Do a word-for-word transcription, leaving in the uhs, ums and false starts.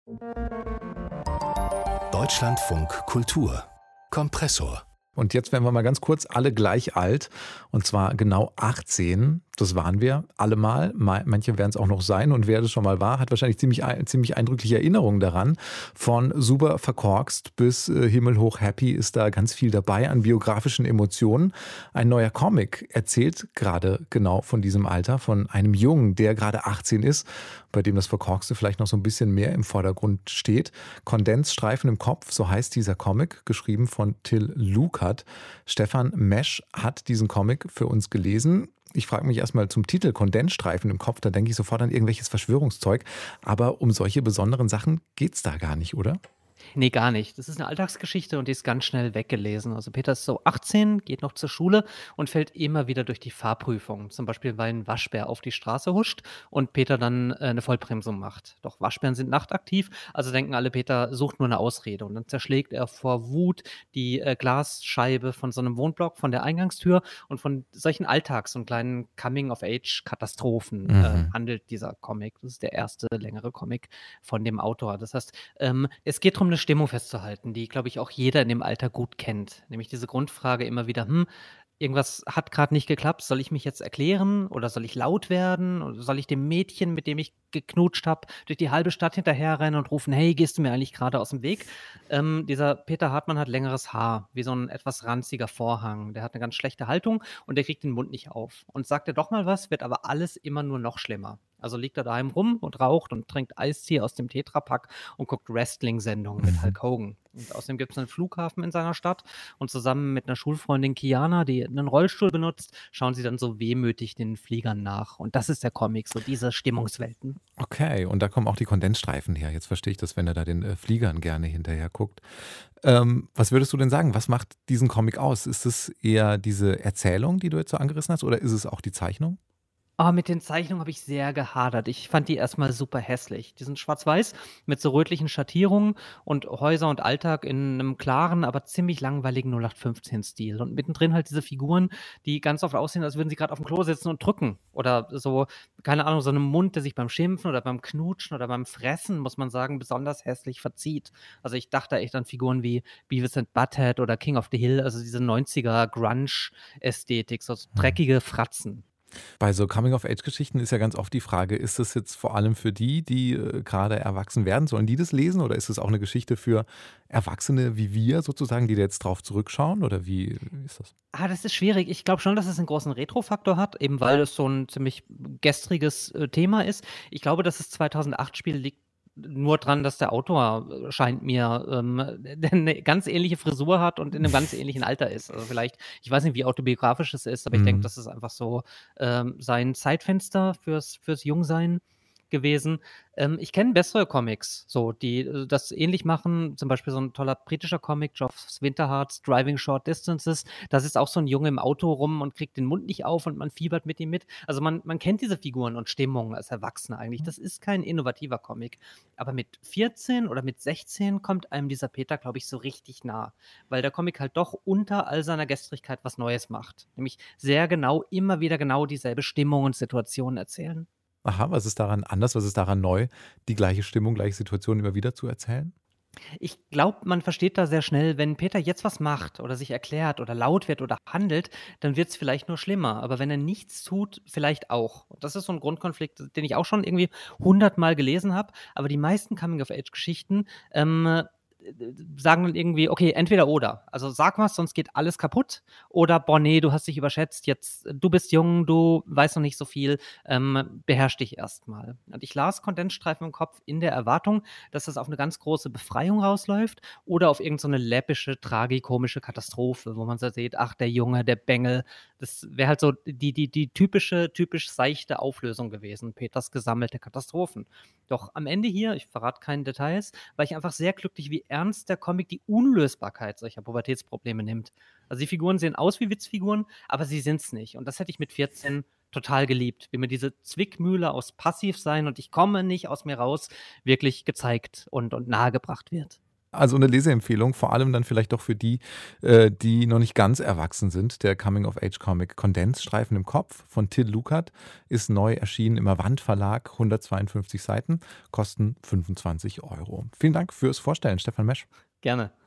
Deutschlandfunk Kultur Kompressor. Und jetzt werden wir mal ganz kurz alle gleich alt. Und zwar genau achtzehn. Das waren wir alle mal. Manche werden es auch noch sein. Und wer das schon mal war, hat wahrscheinlich ziemlich, ziemlich eindrückliche Erinnerungen daran. Von super verkorkst bis äh, himmelhoch happy ist da ganz viel dabei an biografischen Emotionen. Ein neuer Comic erzählt gerade genau von diesem Alter, von einem Jungen, der gerade achtzehn ist, bei dem das Verkorkste vielleicht noch so ein bisschen mehr im Vordergrund steht. Kondensstreifen im Kopf, so heißt dieser Comic, geschrieben von Till Lukert. Stefan Mesch hat diesen Comic für uns gelesen. Ich frage mich erstmal zum Titel Kondensstreifen im Kopf, da denke ich sofort an irgendwelches Verschwörungszeug. Aber um solche besonderen Sachen geht es da gar nicht, oder? Nee, gar nicht. Das ist eine Alltagsgeschichte und die ist ganz schnell weggelesen. Also Peter ist so achtzehn, geht noch zur Schule und fällt immer wieder durch die Fahrprüfung. Zum Beispiel, weil ein Waschbär auf die Straße huscht und Peter dann äh, eine Vollbremsung macht. Doch Waschbären sind nachtaktiv, also denken alle, Peter sucht nur eine Ausrede. Und dann zerschlägt er vor Wut die äh, Glasscheibe von so einem Wohnblock, von der Eingangstür. Und von solchen Alltags- und kleinen Coming-of-Age-Katastrophen äh, Mhm. handelt dieser Comic. Das ist der erste längere Comic von dem Autor. Das heißt, ähm, es geht darum, eine Stimmung festzuhalten, die, glaube ich, auch jeder in dem Alter gut kennt. Nämlich diese Grundfrage immer wieder, hm, irgendwas hat gerade nicht geklappt, soll ich mich jetzt erklären oder soll ich laut werden oder soll ich dem Mädchen, mit dem ich geknutscht habe, durch die halbe Stadt hinterherrennen und rufen, hey, gehst du mir eigentlich gerade aus dem Weg? Ähm, dieser Peter Hartmann hat längeres Haar, wie so ein etwas ranziger Vorhang. Der hat eine ganz schlechte Haltung und der kriegt den Mund nicht auf. Und sagt er doch mal was, wird aber alles immer nur noch schlimmer. Also liegt er daheim rum und raucht und trinkt Eistee aus dem Tetrapack und guckt Wrestling-Sendungen mit Hulk Hogan. Und außerdem gibt es einen Flughafen in seiner Stadt und zusammen mit einer Schulfreundin Kiana, die einen Rollstuhl benutzt, schauen sie dann so wehmütig den Fliegern nach. Und das ist der Comic, so diese Stimmungswelten. Okay, und da kommen auch die Kondensstreifen her. Jetzt verstehe ich das, wenn er da den äh, Fliegern gerne hinterher guckt. Ähm, was würdest du denn sagen? Was macht diesen Comic aus? Ist es eher diese Erzählung, die du jetzt so angerissen hast, oder ist es auch die Zeichnung? Ah, mit den Zeichnungen habe ich sehr gehadert. Ich fand die erstmal super hässlich. Die sind schwarz-weiß mit so rötlichen Schattierungen und Häuser und Alltag in einem klaren, aber ziemlich langweiligen null acht fünfzehn-Stil. Und mittendrin halt diese Figuren, die ganz oft aussehen, als würden sie gerade auf dem Klo sitzen und drücken. Oder so, keine Ahnung, so einem Mund, der sich beim Schimpfen oder beim Knutschen oder beim Fressen, muss man sagen, besonders hässlich verzieht. Also ich dachte echt an Figuren wie Beavis and Butthead oder King of the Hill, also diese neunziger Grunge-Ästhetik, so dreckige Fratzen. Bei so Coming-of-Age-Geschichten ist ja ganz oft die Frage, ist das jetzt vor allem für die, die äh, gerade erwachsen werden, sollen die das lesen oder ist es auch eine Geschichte für Erwachsene wie wir sozusagen, die da jetzt drauf zurückschauen oder wie ist das? Ah, das ist schwierig. Ich glaube schon, dass es einen großen Retro-Faktor hat, eben weil es so ein ziemlich gestriges äh, Thema ist. Ich glaube, dass es zweitausendacht spielt, liegt nur dran, dass der Autor äh, scheint mir ähm, eine ganz ähnliche Frisur hat und in einem ganz ähnlichen Alter ist. Also vielleicht, ich weiß nicht, wie autobiografisch es ist, aber ich denke, Mhm. das ist einfach so ähm, sein Zeitfenster fürs, fürs Jungsein gewesen. Ähm, ich kenne bessere Comics, so, die äh, das ähnlich machen. Zum Beispiel so ein toller britischer Comic, Geoff Winterhards Driving Short Distances. Da sitzt auch so ein Junge im Auto rum und kriegt den Mund nicht auf und man fiebert mit ihm mit. Also man, man kennt diese Figuren und Stimmungen als Erwachsener eigentlich. Das ist kein innovativer Comic. Aber mit vierzehn oder mit sechzehn kommt einem dieser Peter, glaube ich, so richtig nah. Weil der Comic halt doch unter all seiner Gestrigkeit was Neues macht. Nämlich sehr genau, immer wieder genau dieselbe Stimmung und Situation erzählen. Aha, was ist daran anders, was ist daran neu, die gleiche Stimmung, gleiche Situation immer wieder zu erzählen? Ich glaube, man versteht da sehr schnell, wenn Peter jetzt was macht oder sich erklärt oder laut wird oder handelt, dann wird es vielleicht nur schlimmer. Aber wenn er nichts tut, vielleicht auch. Und das ist so ein Grundkonflikt, den ich auch schon irgendwie hundertmal gelesen habe. Aber die meisten Coming-of-Age-Geschichten ähm, sagen dann irgendwie, okay, entweder oder. Also sag was, sonst geht alles kaputt. Oder, boah, nee, du hast dich überschätzt, jetzt, du bist jung, du weißt noch nicht so viel, ähm, beherrsch dich erstmal. Und ich las Kondensstreifen im Kopf in der Erwartung, dass das auf eine ganz große Befreiung rausläuft oder auf irgendeine so läppische, tragikomische Katastrophe, wo man so sieht, ach, der Junge, der Bengel. Das wäre halt so die, die, die typische, typisch seichte Auflösung gewesen, Peters gesammelte Katastrophen. Doch am Ende hier, ich verrate keine Details, war ich einfach sehr glücklich, wie ernst der Comic die Unlösbarkeit solcher Pubertätsprobleme nimmt. Also die Figuren sehen aus wie Witzfiguren, aber sie sind es nicht. Und das hätte ich mit vierzehn total geliebt, wie mir diese Zwickmühle aus Passivsein und ich komme nicht aus mir raus wirklich gezeigt und, und nahegebracht wird. Also eine Leseempfehlung, vor allem dann vielleicht doch für die, äh, die noch nicht ganz erwachsen sind. Der Coming-of-Age-Comic Kondensstreifen im Kopf von Till Lukert ist neu erschienen im Avant Verlag, hundertzweiundfünfzig Seiten, kosten fünfundzwanzig Euro. Vielen Dank fürs Vorstellen, Stefan Mesch. Gerne.